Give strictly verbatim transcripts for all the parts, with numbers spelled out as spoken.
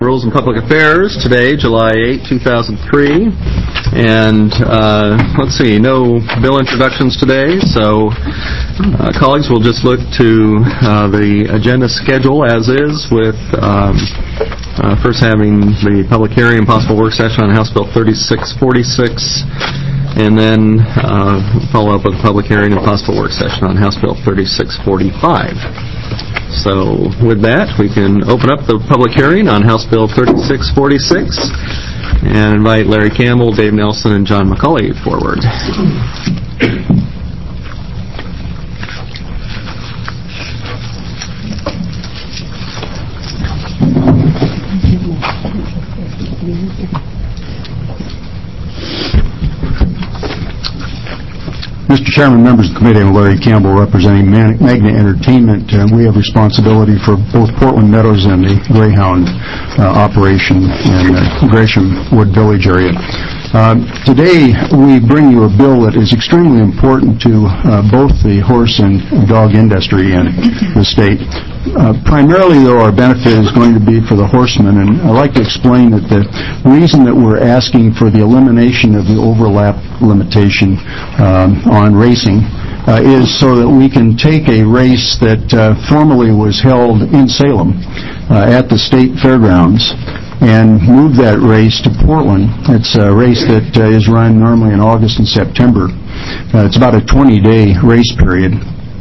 Rules and Public Affairs today, July eighth, two thousand three. And uh, let's see, no bill introductions today, so uh, colleagues will just look to uh, the agenda schedule as is, with um, uh, first having the public hearing and possible work session on House Bill thirty-six forty-six, and then uh, follow up with a public hearing and possible work session on House Bill thirty-six forty-five. So with that, we can open up the public hearing on House Bill thirty-six forty-six and invite Larry Campbell, Dave Nelson, and John McCulley forward. Mister Chairman, members of the committee, I'm Larry Campbell representing Magna Entertainment. Uh, we have responsibility for both Portland Meadows and the Greyhound uh, operation in uh, Gresham Wood Village area. Uh, today, we bring you a bill that is extremely important to uh, both the horse and dog industry in the state. Uh, primarily, though, our benefit is going to be for the horsemen, and I'd like to explain that the reason that we're asking for the elimination of the overlap limitation um, on racing uh, is so that we can take a race that uh, formerly was held in Salem uh, at the state fairgrounds and move that race to Portland. It's a race that uh, is run normally in August and September. Uh, it's about a twenty-day race period.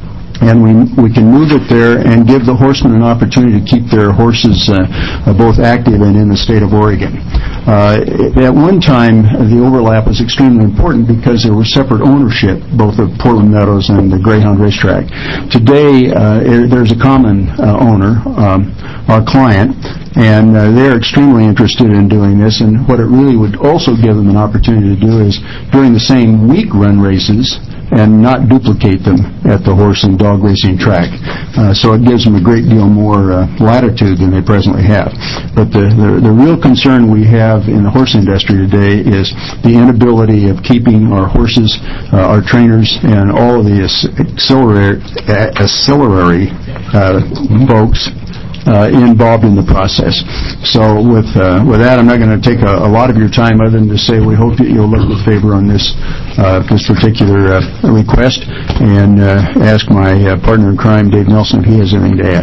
And we we can move it there and give the horsemen an opportunity to keep their horses uh, uh, both active and in the state of Oregon. Uh, at one time, the overlap was extremely important because there was separate ownership, both of Portland Meadows and the Greyhound Racetrack. Today, uh, there's a common uh, owner, um, our client, and uh, they're extremely interested in doing this. And what it really would also give them an opportunity to do is, during the same week, run races and not duplicate them at the horse and dog racing track. Uh, so it gives them a great deal more uh, latitude than they presently have. But the, the, the real concern we have in the horse industry today is the inability of keeping our horses, uh, our trainers, and all of the ancillary, ancillary uh, folks Uh, involved in the process. So with uh, with that, I'm not going to take a, a lot of your time other than to say we hope that you'll look with favor on this uh, this particular uh, request, and uh, ask my uh, partner in crime, Dave Nelson, if he has anything to add.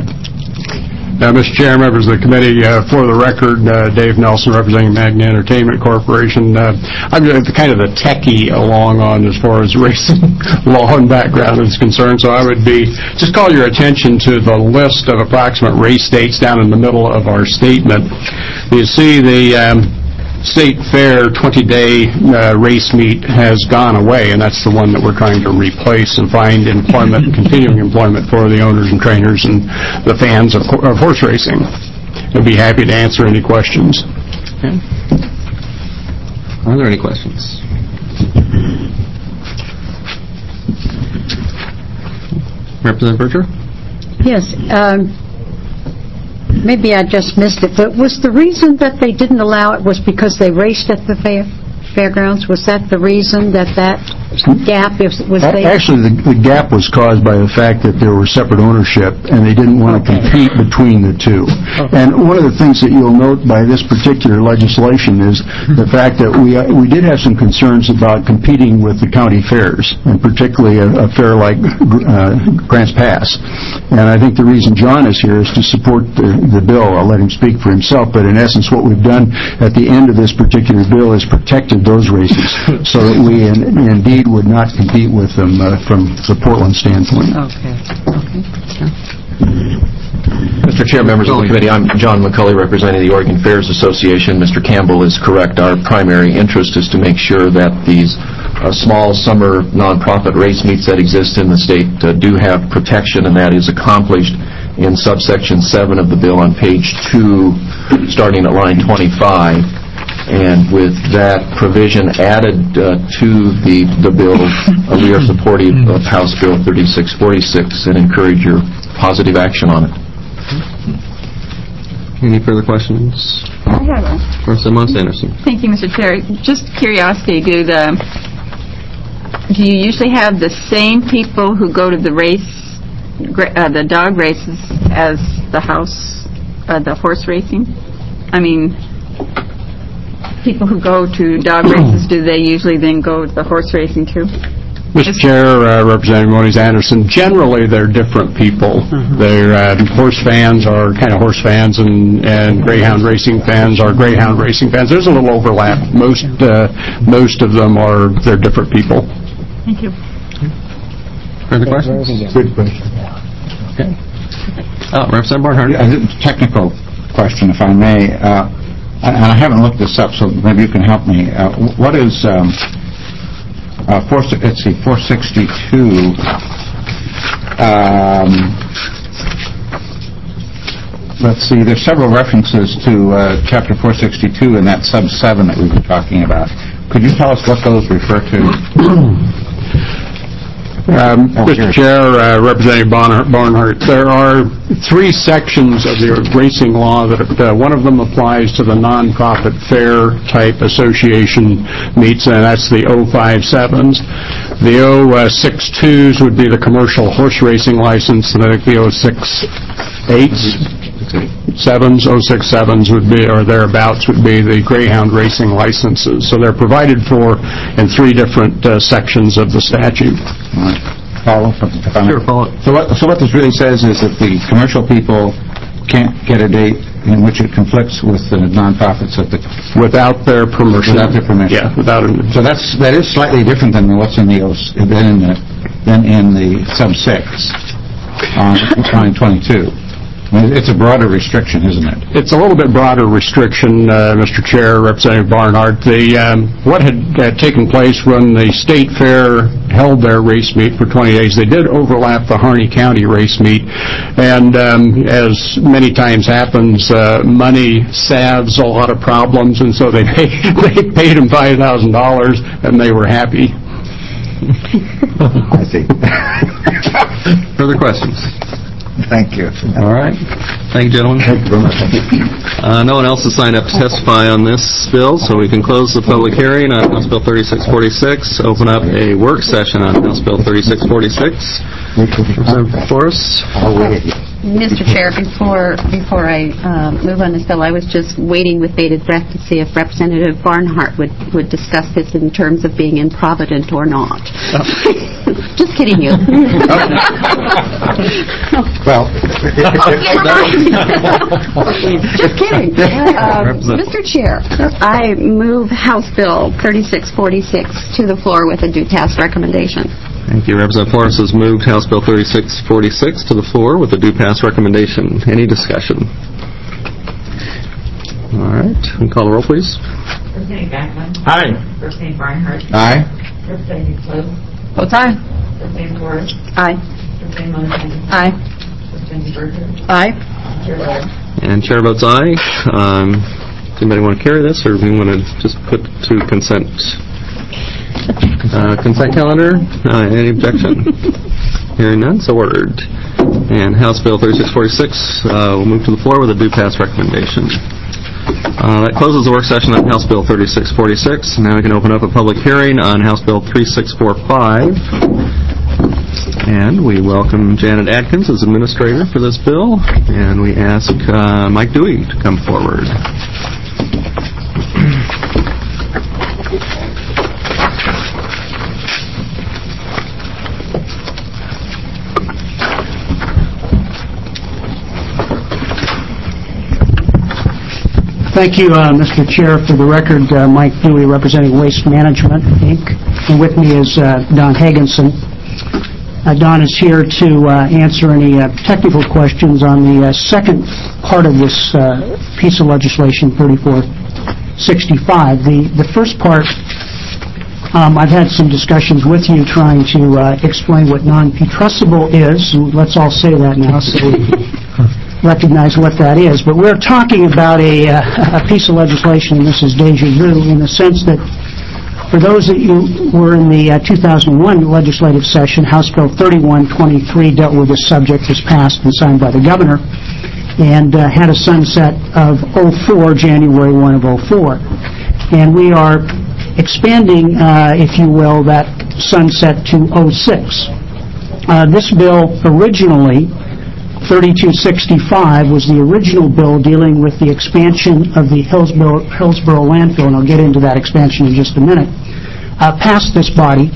Uh, Mister Chair, members of the committee, uh, for the record, uh, Dave Nelson representing Magna Entertainment Corporation. Uh, I'm kind of the techie along on as far as racing law and background is concerned, so I would be, just call your attention to the list of approximate race dates down in the middle of our statement. You see the um, State Fair twenty-day uh, race meet has gone away, and that's the one that we're trying to replace and find employment and continuing employment for the owners and trainers and the fans of, of horse racing. I'd be happy to answer any questions. Okay. Are there any questions? Representative Berger? Yes. Um, maybe I just missed it, but was the reason that they didn't allow it was because they raced at the fair, fairgrounds? Was that the reason that that gap is, was there? Actually, the, the gap was caused by the fact that there were separate ownership, and they didn't want okay. to compete between the two. Okay. And one of the things that you'll note by this particular legislation is the fact that we uh, we did have some concerns about competing with the county fairs, and particularly a, a fair like uh, Grants Pass. And I think the reason John is here is to support the, the bill. I'll let him speak for himself, but in essence what we've done at the end of this particular bill is protected those races so that we in, indeed would not compete with them uh, from the Portland standpoint. Okay. Okay. Yeah. Mister Chair, members of the committee, I'm John McCulley representing the Oregon Fairs Association. Mister Campbell is correct. Our primary interest is to make sure that these uh, small summer nonprofit race meets that exist in the state uh, do have protection, and that is accomplished in subsection seven of the bill on page two, starting at line twenty-five. And with that provision added uh, to the, the bill, uh, we are supportive of House Bill thirty-six forty-six and encourage your positive action on it. Any further questions? I have one. Representative Anderson. Thank you, Mister Chair. Just curiosity, do the do you usually have the same people who go to the race, uh, the dog races, as the house, uh, the horse racing? I mean, people who go to dog races, do they usually then go to the horse racing too? Mister Chair, uh, Representative Moniz Anderson, generally they're different people. Mm-hmm. They're uh, horse fans are kind of horse fans, and, and greyhound racing fans are greyhound racing fans. There's a little overlap. Most uh, most of them are they're different people. Thank you. Further questions? Good question. Okay. Oh, Representative Barnhart. A technical question, if I may. Uh, and I haven't looked this up, so maybe you can help me. Uh, what is... Um, Uh, four, let's see, four sixty-two. Um, let's see, there's several references to uh, Chapter four sixty-two in that sub seven that we were talking about. Could you tell us what those refer to? Um, Oh, Mister Chair, uh, Representative Barnhart, Barnhart, there are three sections of the racing law that uh, one of them applies to the nonprofit fair type association meets, and that's the oh five sevens. The oh six twos would be the commercial horse racing license, and I think the oh six eights, sevens, oh six sevens would be, or thereabouts, would be the greyhound racing licenses. So they're provided for in three different uh, sections of the statute. Follow? Sure, follow. So what, so what this really says is that the commercial people can't get a date in which it conflicts with the nonprofits at the... Without their permission. Without their permission. Yeah, without it. So that's, that is slightly different than what's in the, than in the, than in the sub six on line twenty-two. I mean, it's a broader restriction, isn't it? It's a little bit broader restriction, uh, Mister Chair, Representative Barnhart. The, um, what had uh, taken place when the State Fair held their race meet for twenty days, they did overlap the Harney County race meet, and um, as many times happens, uh, money salves a lot of problems, and so they paid, they paid them five thousand dollars, and they were happy. I see. Further questions? Thank you. All right. Thank you, gentlemen. Thank you very much. Uh, no one else has signed up to testify on this bill, so we can close the public hearing on House Bill thirty-six forty-six, open up a work session on House Bill thirty-six forty-six. Representative Forrest. Mister Chair, before before I uh, move on this bill, I was just waiting with bated breath to see if Representative Barnhart would, would discuss this in terms of being improvident or not. Oh. Just kidding you. Well, just kidding. Uh, Mister Chair, I move House Bill thirty-six forty-six to the floor with a due pass recommendation. Thank you. Representative Forrest has moved House Bill thirty-six forty-six to the floor with a due pass recommendation. Any discussion? All right. Can we call the roll, please? Representative Backlund. Aye. Representative Barnhart. aye. Representative Close. Votes aye. Representative Forrest. Aye. Representative Moniz. Aye. Representative Berger. Aye. Chair Lawler. And chair votes aye. Um, does anybody want to carry this, or do we want to just put to consent? Uh, consent calendar? Uh, any objection? Hearing none, so ordered. And House Bill thirty-six forty-six uh, will move to the floor with a due pass recommendation. Uh, that closes the work session on House Bill thirty-six forty-six. Now we can open up a public hearing on House Bill thirty-six forty-five. And we welcome Janet Adkins as administrator for this bill, and we ask uh, Mike Dewey to come forward. Thank you, uh, Mister Chair. For the record, uh, Mike Dewey, representing Waste Management, Incorporated. And with me is uh, Don Hagenson. Uh, Don is here to uh, answer any uh, technical questions on the uh, second part of this uh, piece of legislation, thirty-four sixty-five. The, the first part, um, I've had some discussions with you trying to uh, explain what non-putrescible is. Let's all say that now so we recognize what that is. But we're talking about a, uh, a piece of legislation, and this is deja vu, in the sense that for those of you who were in the uh, two thousand one legislative session, House Bill thirty-one twenty-three dealt with this subject, was passed and signed by the governor, and uh, had a sunset of oh four, January first of oh four. And we are expanding, uh, if you will, that sunset to oh six. Uh, this bill originally thirty-two sixty-five was the original bill dealing with the expansion of the Hillsborough, Hillsborough landfill, and I'll get into that expansion in just a minute, uh, passed this body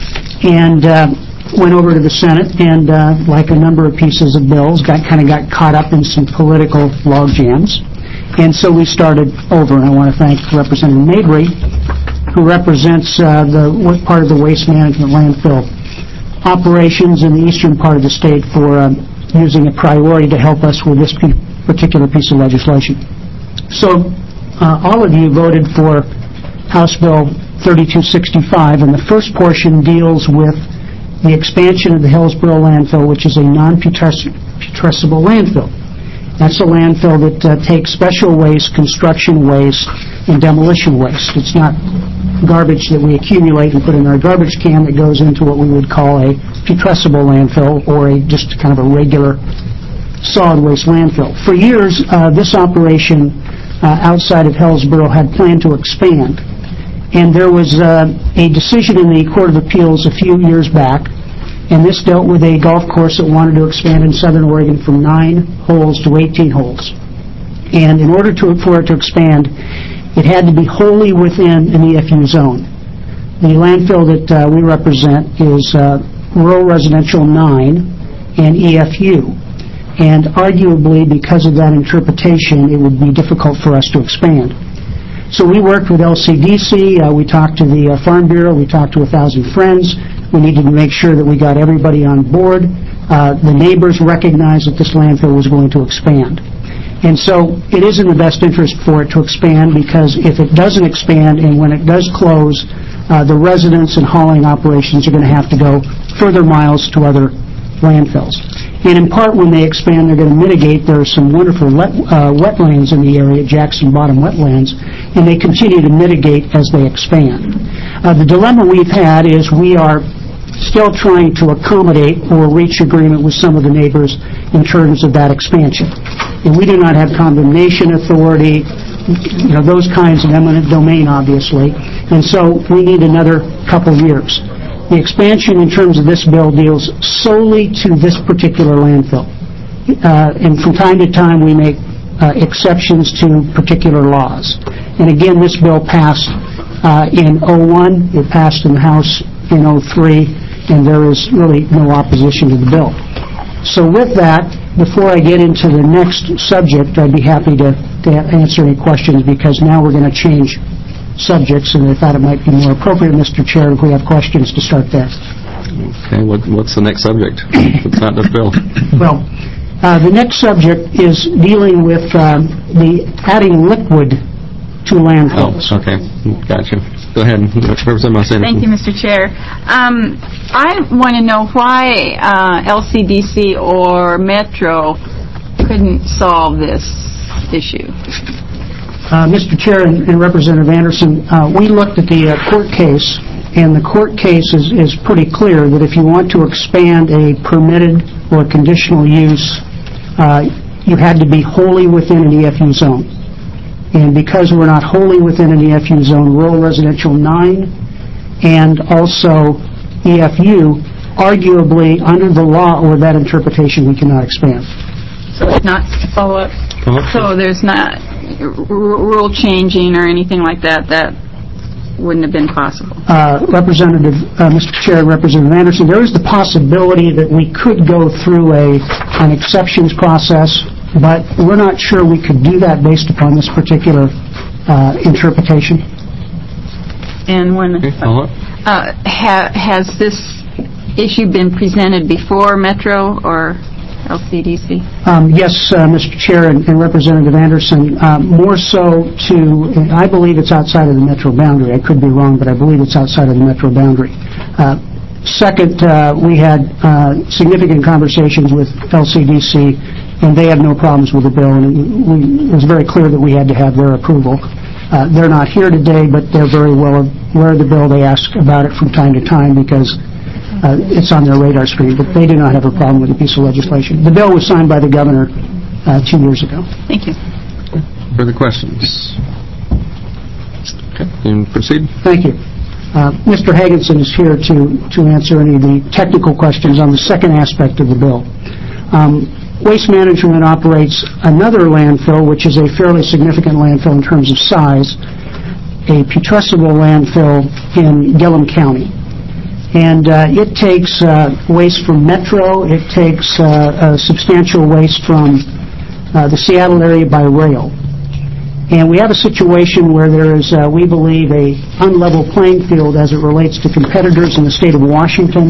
and uh, went over to the Senate, and uh, like a number of pieces of bills, got kind of got caught up in some political log jams. And so we started over, and I want to thank Representative Mabry, who represents uh, the what part of the waste management landfill operations in the eastern part of the state, for uh, using a priority to help us with this p- particular piece of legislation. So uh, all of you voted for House Bill thirty-two sixty-five, and the first portion deals with the expansion of the Hillsborough landfill, which is a non-putrescible landfill. That's a landfill that uh, takes special waste, construction waste, and demolition waste. It's not garbage that we accumulate and put in our garbage can that goes into what we would call a putrescible landfill, or a just kind of a regular solid waste landfill. For years, uh, this operation uh, outside of Hillsborough had planned to expand, and there was uh, a decision in the Court of Appeals a few years back, and this dealt with a golf course that wanted to expand in Southern Oregon from nine holes to eighteen holes. And in order to, for it to expand, it had to be wholly within an E F U zone. The landfill that uh, we represent is uh, Rural Residential nine and E F U. And arguably, because of that interpretation, it would be difficult for us to expand. So we worked with L C D C, uh, we talked to the uh, Farm Bureau, we talked to a thousand friends. We needed to make sure that we got everybody on board. Uh, the neighbors recognized that this landfill was going to expand. And so it is in the best interest for it to expand, because if it doesn't expand and when it does close, uh, the residents and hauling operations are going to have to go further miles to other landfills. And in part, when they expand, they're going to mitigate. There are some wonderful let, uh, wetlands in the area, Jackson Bottom Wetlands, and they continue to mitigate as they expand. Uh, the dilemma we've had is we are still trying to accommodate or reach agreement with some of the neighbors in terms of that expansion. And we do not have condemnation authority, you know, those kinds of eminent domain, obviously, and so we need another couple years. The expansion in terms of this bill deals solely to this particular landfill. Uh, and from time to time we make uh, exceptions to particular laws. And again, this bill passed uh, in oh one, it passed in the House in oh three, and there is really no opposition to the bill. So with that, before I get into the next subject, I'd be happy to, to answer any questions, because now we're going to change subjects, and I thought it might be more appropriate, Mister Chair, if we have questions to start there. Okay, what, what's the next subject? It's not this bill. Well, uh, the next subject is dealing with um, the adding liquid to landfills. Oh, okay. Gotcha. Go ahead. Representative Monsanto. Thank you, Mister Chair. Um, I want to know why uh, L C D C or Metro couldn't solve this issue. Uh, Mister Chair and, and Representative Anderson, uh, we looked at the uh, court case, and the court case is, is pretty clear that if you want to expand a permitted or conditional use, uh, you had to be wholly within an E F U zone. And because we're not wholly within an E F U zone, Rural Residential nine and also E F U, arguably under the law or that interpretation, we cannot expand. So it's not follow-up? Follow-up. So there's not r- rule changing or anything like that that wouldn't have been possible? Uh, Representative, uh, Mister Chair, Representative Anderson, there is the possibility that we could go through a an exceptions process, but we're not sure we could do that based upon this particular uh, interpretation. And when Okay, follow up. uh, ha- has this issue been presented before Metro or L C D C? Um, yes, uh, Mister Chair and, and Representative Anderson, uh, more so to, I believe it's outside of the Metro boundary. I could be wrong, but I believe it's outside of the Metro boundary. Uh, second, uh, we had uh, significant conversations with L C D C, and they have no problems with the bill, and we, it was very clear that we had to have their approval. Uh, they're not here today, but they're very well aware of the bill. They ask about it from time to time because Uh, it's on their radar screen, but they do not have a problem with the piece of legislation. The bill was signed by the governor uh, two years ago. Thank you. Further questions? Okay, and proceed. Thank you. Uh, Mister Hagginson is here to, to answer any of the technical questions on the second aspect of the bill. Um, Waste Management operates another landfill, which is a fairly significant landfill in terms of size, a putrescible landfill in Gillum County. And uh, it takes uh, waste from Metro, it takes uh, uh, substantial waste from uh, the Seattle area by rail. And we have a situation where there is, uh, we believe, a unlevel playing field as it relates to competitors in the state of Washington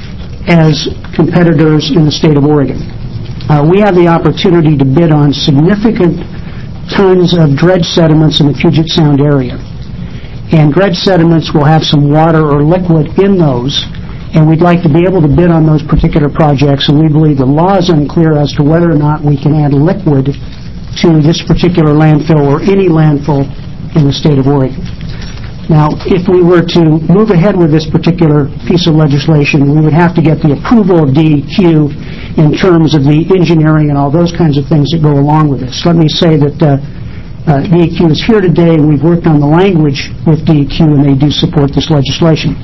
as competitors in the state of Oregon. Uh, we have the opportunity to bid on significant tons of dredge sediments in the Puget Sound area. And dredge sediments will have some water or liquid in those, and we'd like to be able to bid on those particular projects, and we believe the law is unclear as to whether or not we can add liquid to this particular landfill or any landfill in the state of Oregon. Now, if we were to move ahead with this particular piece of legislation, we would have to get the approval of D E Q in terms of the engineering and all those kinds of things that go along with this. Let me say that uh, Uh, D E Q is here today, and we've worked on the language with D E Q, and they do support this legislation.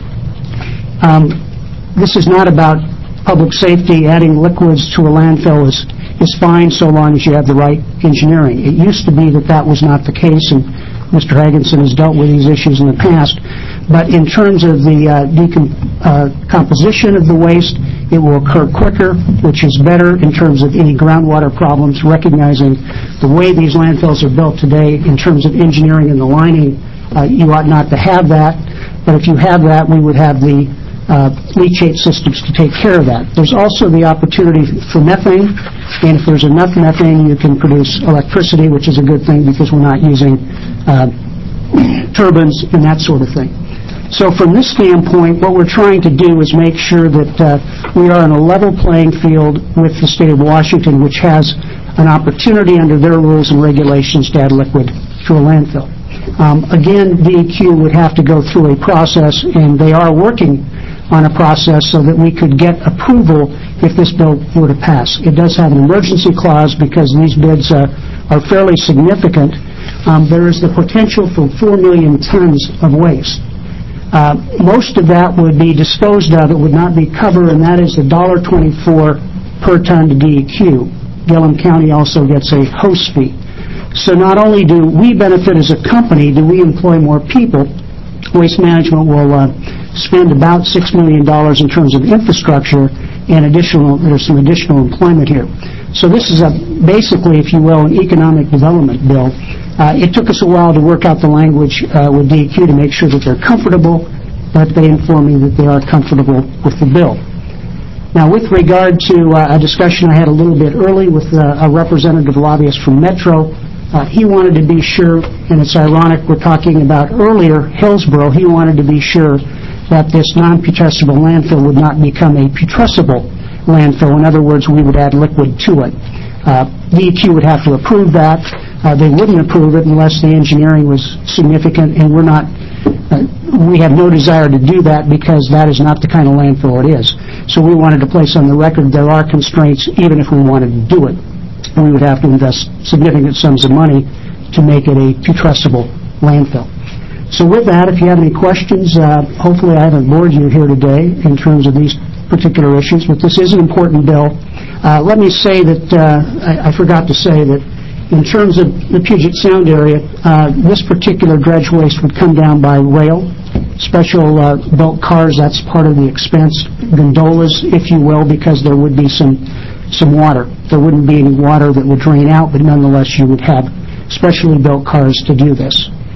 Um, this is not about public safety. Adding liquids to a landfill is, is fine so long as you have the right engineering. It used to be that that was not the case, and Mister Hagginson has dealt with these issues in the past. But in terms of the uh, decomposition uh, of the waste, it will occur quicker, which is better in terms of any groundwater problems, recognizing the way these landfills are built today in terms of engineering and the lining. Uh, you ought not to have that, but if you have that, we would have the uh, leachate systems to take care of that. There's also the opportunity for methane, and if there's enough methane, you can produce electricity, which is a good thing because we're not using uh, turbines and that sort of thing. So from this standpoint, what we're trying to do is make sure that uh, we are on a level playing field with the state of Washington, which has an opportunity under their rules and regulations to add liquid to a landfill. Um, again, D E Q would have to go through a process, and they are working on a process so that we could get approval if this bill were to pass. It does have an emergency clause because these bids uh, are fairly significant. Um, there is the potential for four million tons of waste. Uh, most of that would be disposed of. It would not be covered, and that is the one dollar twenty-four per ton to D E Q. Gillum County also gets a host fee. So not only do we benefit as a company, do we employ more people. Waste Management will uh, spend about six million dollars in terms of infrastructure, and additional. There's some additional employment here. So this is a, basically, if you will, an economic development bill. Uh, it took us a while to work out the language uh, with D E Q to make sure that they're comfortable, but they inform me that they are comfortable with the bill. Now, with regard to uh, a discussion I had a little bit early with uh, a representative lobbyist from Metro, uh, he wanted to be sure, and it's ironic we're talking about earlier Hillsborough, he wanted to be sure that this non-putrescible landfill would not become a putrescible landfill. In other words, we would add liquid to it. Uh, D E Q would have to approve that. Uh, they wouldn't approve it unless the engineering was significant, and we're not, uh, we have no desire to do that because that is not the kind of landfill it is. So we wanted to place on the record there are constraints even if we wanted to do it. And we would have to invest significant sums of money to make it a putrescible landfill. So with that, if you have any questions, uh, hopefully I haven't bored you here today in terms of these particular issues, but this is an important bill. Uh, let me say that, uh, I, I forgot to say that in terms of the Puget Sound area, uh, this particular dredge waste would come down by rail, special uh, built cars, that's part of the expense, gondolas, if you will, because there would be some, some water. There wouldn't be any water that would drain out, but nonetheless you would have specially built cars to do this.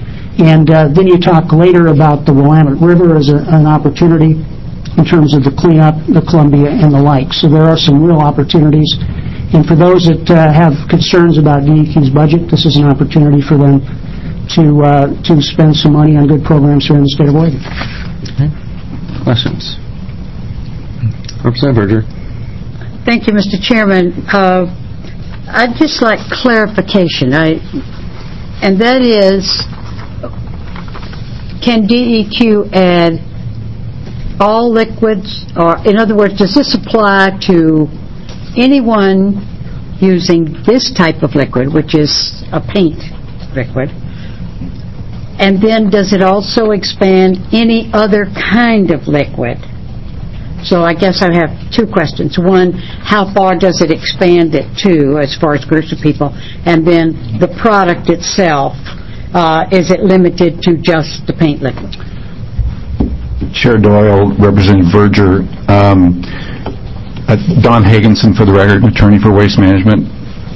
And uh, then you talk later about the Willamette River as a, an opportunity in terms of the cleanup, the Columbia, and the like. So there are some real opportunities. And for those that uh, have concerns about D E Q's budget, this is an opportunity for them to uh, to spend some money on good programs here in the state of Oregon. Okay. Questions? Representative Berger. Thank you, Mister Chairman. Uh, I'd just like clarification. I, and that is, can D E Q add all liquids, or in other words, does this apply to anyone using this type of liquid, which is a paint liquid, and then does it also expand any other kind of liquid? So I guess I have two questions. One, how far does it expand it to as far as groups of people? And then the product itself, uh, is it limited to just the paint liquid? Chair Doyle, Representative Verger. Um, uh, Don Hagenson, for the record, attorney for Waste Management.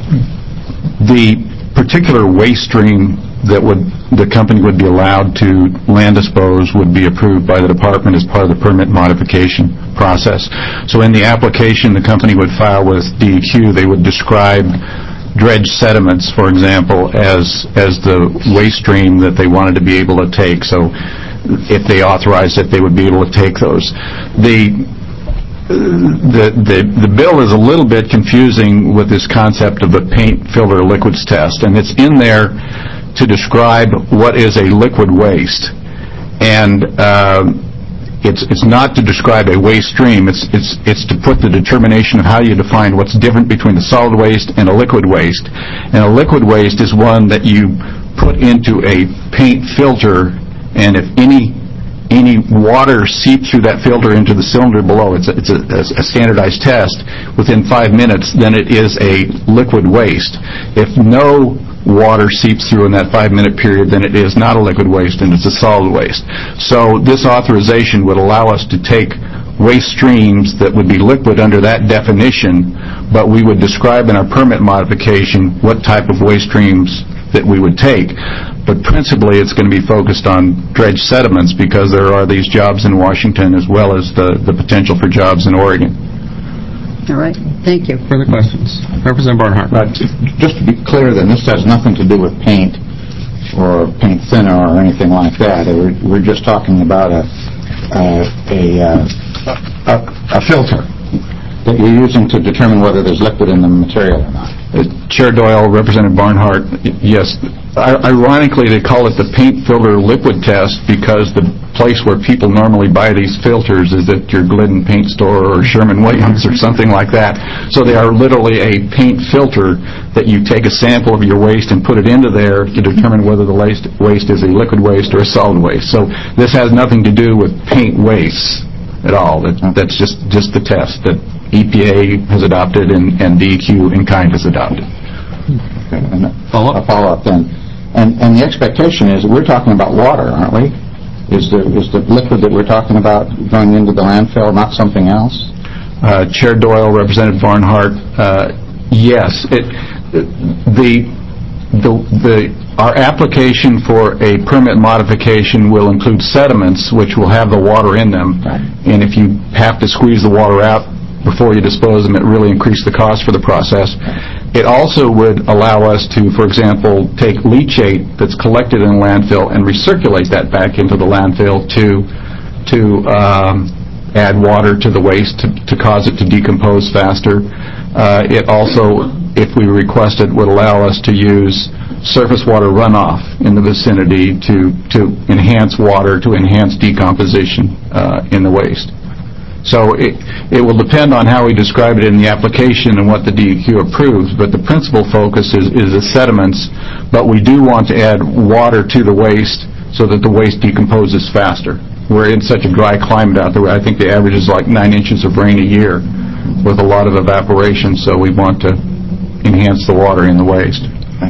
The particular waste stream that would the company would be allowed to land dispose would be approved by the department as part of the permit modification process. So in the application the company would file with D E Q, they would describe dredge sediments, for example, as as the waste stream that they wanted to be able to take. So if they authorized it, they would be able to take those. The The, the the bill is a little bit confusing with this concept of the paint filter liquids test, and it's in there to describe what is a liquid waste, and uh, it's it's not to describe a waste stream. It's it's it's to put the determination of how you define what's different between a solid waste and a liquid waste. And a liquid waste is one that you put into a paint filter, and if any any water seeps through that filter into the cylinder below, it's a, it's a, a standardized test, within five minutes, then it is a liquid waste. If no water seeps through in that five-minute period, then it is not a liquid waste and it's a solid waste. So this authorization would allow us to take waste streams that would be liquid under that definition, but we would describe in our permit modification what type of waste streams that we would take. But principally it's going to be focused on dredge sediments because there are these jobs in Washington as well as the, the potential for jobs in Oregon. All right. Thank you. Further questions? Representative Barnhart. But just to be clear, then, this has nothing to do with paint or paint thinner or anything like that. We're, we're just talking about a, uh, a, uh, a, a filter that you're using to determine whether there's liquid in the material or not. Uh, Chair Doyle, Representative Barnhart, yes. I, ironically, they call it the paint filter liquid test because the place where people normally buy these filters is at your Glidden paint store or Sherman-Williams or something like that. So they are literally a paint filter that you take a sample of your waste and put it into there to determine whether the waste, waste is a liquid waste or a solid waste. So this has nothing to do with paint waste at all. That, that's just, just the test that E P A has adopted and, and D E Q in kind has adopted. Okay, and I'll follow up then. And, and the expectation is, we're talking about water, aren't we? Is the, is the liquid that we're talking about going into the landfill not something else? Uh, Chair Doyle, Representative Barnhart, uh, yes. It, the, the, the, our application for a permit modification will include sediments which will have the water in them. Right. And if you have to squeeze the water out before you dispose them, it really increased the cost for the process. It also would allow us to, for example, take leachate that's collected in a landfill and recirculate that back into the landfill to to um, add water to the waste to, to cause it to decompose faster. Uh, it also, if we requested, would allow us to use surface water runoff in the vicinity to, to enhance water, to enhance decomposition uh, in the waste. So it, it will depend on how we describe it in the application and what the D E Q approves, but the principal focus is, is the sediments, but we do want to add water to the waste so that the waste decomposes faster. We're in such a dry climate out there. I think the average is like nine inches of rain a year with a lot of evaporation, so we want to enhance the water in the waste.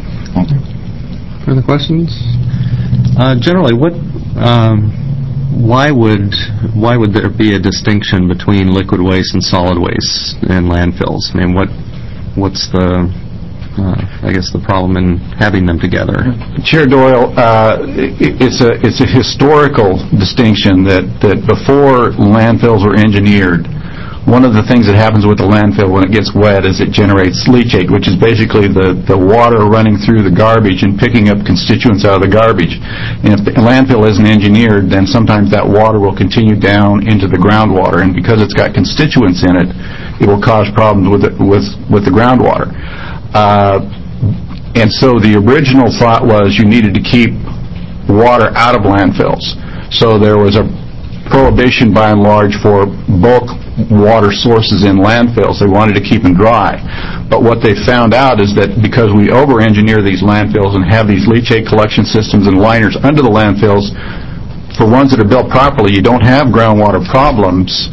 Further questions? Uh, generally, what... Um, Why would why would there be a distinction between liquid waste and solid waste in landfills? I mean, what what's the uh, I guess the problem in having them together? Chair Doyle, uh, it, it's a it's a historical distinction that that before landfills were engineered, one of the things that happens with the landfill when it gets wet is it generates leachate, which is basically the, the water running through the garbage and picking up constituents out of the garbage. And if the landfill isn't engineered, then sometimes that water will continue down into the groundwater, and because it's got constituents in it, it will cause problems with it, with, with the groundwater. Uh, and so the original thought was you needed to keep water out of landfills. So there was a prohibition by and large for bulk water sources in landfills. They wanted to keep them dry. But what they found out is that because we over-engineer these landfills and have these leachate collection systems and liners under the landfills, for ones that are built properly, you don't have groundwater problems,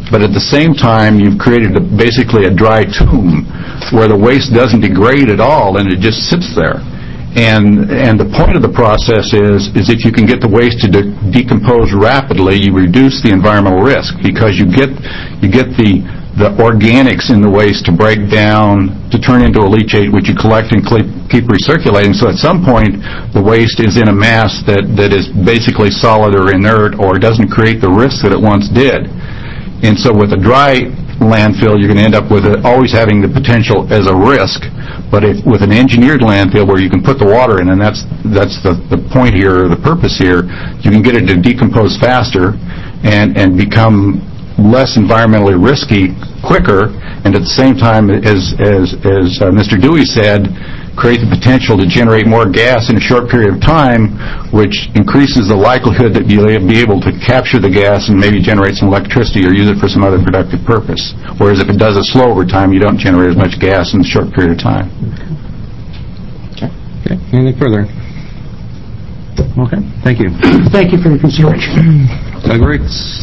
but at the same time, you've created a, basically a dry tomb where the waste doesn't degrade at all, and it just sits there. And and the point of the process is is if you can get the waste to de- decompose rapidly, you reduce the environmental risk because you get you get the the organics in the waste to break down, to turn into a leachate, which you collect and keep recirculating. So at some point, the waste is in a mass that, that is basically solid or inert or doesn't create the risk that it once did. And so with a dry landfill, you're going to end up with it always having the potential as a risk. But if with an engineered landfill where you can put the water in, and that's that's the, the point here, or the purpose here, you can get it to decompose faster and, and become less environmentally risky quicker, and at the same time, as as as uh, Mister Dewey said, create the potential to generate more gas in a short period of time, which increases the likelihood that you'll be able to capture the gas and maybe generate some electricity or use it for some other productive purpose. Whereas if it does it slow over time, you don't generate as much gas in a short period of time. Okay. Okay. Anything further? Okay. Thank you. Thank you for your consideration. Doug Riggs.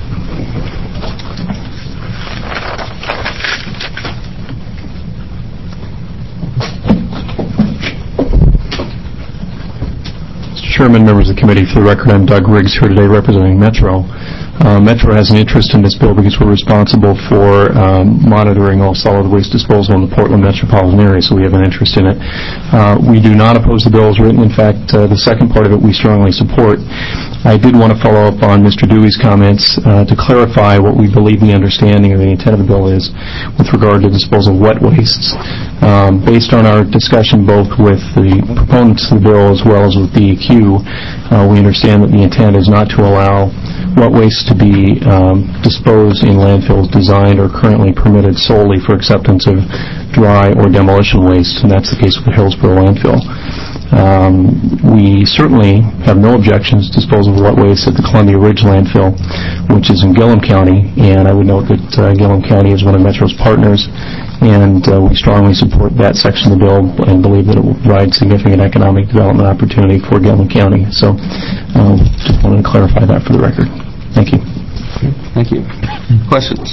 Chairman, members of the committee, for the record, I'm Doug Riggs here today representing Metro. Uh, Metro has an interest in this bill because we're responsible for um, monitoring all solid waste disposal in the Portland metropolitan area, so we have an interest in it. Uh, we do not oppose the bill as written. In fact, uh, the second part of it we strongly support. I did want to follow up on Mister Dewey's comments uh, to clarify what we believe the understanding of the intent of the bill is with regard to disposal of wet wastes. Um, based on our discussion both with the proponents of the bill as well as with D E Q, uh, we understand that the intent is not to allow wet waste to be um, disposed in landfills designed or currently permitted solely for acceptance of dry or demolition waste, and that's the case with the Hillsborough landfill. Um, we certainly have no objections to disposal of wet waste at the Columbia Ridge landfill, which is in Gillum County, and I would note that uh, Gillum County is one of Metro's partners, and uh, we strongly support that section of the bill and believe that it will provide significant economic development opportunity for Gillum County. So um, just wanted to clarify that for the record. Thank you. Thank you. Questions?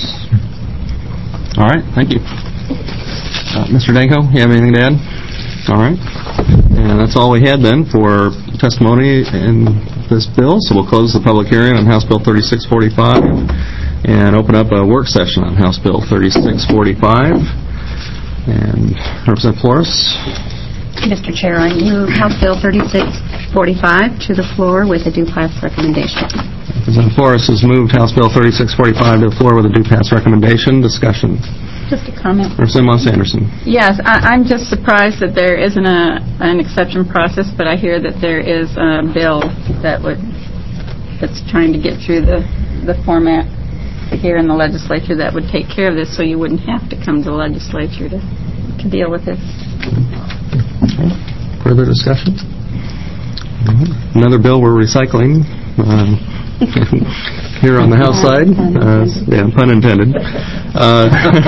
All right. Thank you. Uh, Mister Danko, you have anything to add? All right. And that's all we had then for testimony in this bill. So we'll close the public hearing on House Bill thirty-six forty-five and open up a work session on House Bill thirty-six forty-five. And Representative Flores. Mister Chair, I move House Bill thirty-six forty-five to the floor with a due pass recommendation. Representative Flores has moved House Bill thirty-six forty-five to the floor with a due pass recommendation. Discussion. Just a comment. Representative Moss Anderson. Yes, I, I'm just surprised that there isn't a an exception process, but I hear that there is a bill that would that's trying to get through the the format here in the legislature that would take care of this, so you wouldn't have to come to the legislature to to deal with this. Okay. Further discussion? Another bill we're recycling. Um, here on the House side. Uh, yeah, pun intended. Uh,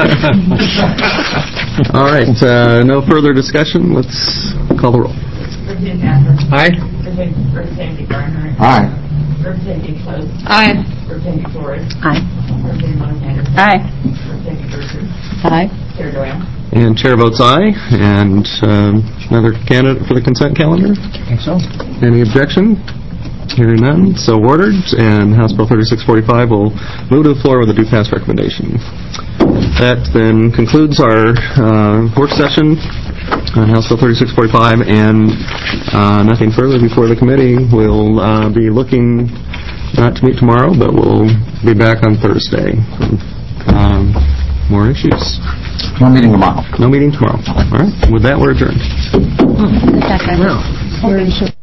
all right, uh, no further discussion. Let's call the roll. Representative Casper. Aye. Representative Barnhart. Aye. Representative Close. Aye. Representative Flores. Aye. Representative Moss Anderson. Aye. Representative Berger. Aye. Chair Doyle. And chair votes aye. And um, another candidate for the consent calendar? I think so. Any objection? Hearing none, so ordered, and House Bill thirty-six forty-five will move to the floor with a due pass recommendation. That then concludes our uh, work session on House Bill thirty-six forty-five, and uh, nothing further before the committee. We'll uh, be looking not to meet tomorrow, but we'll be back on Thursday. Um, more issues. No meeting tomorrow. No meeting tomorrow. All right. With that, we're adjourned. Oh, in fact, I was-